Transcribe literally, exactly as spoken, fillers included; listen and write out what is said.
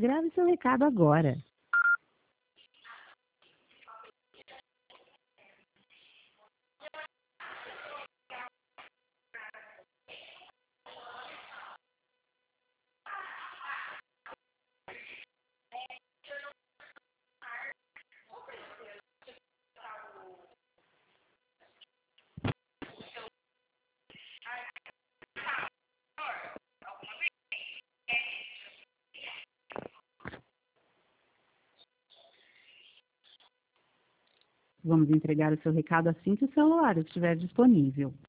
Grave seu recado agora. Vamos entregar o seu recado assim que o celular estiver disponível.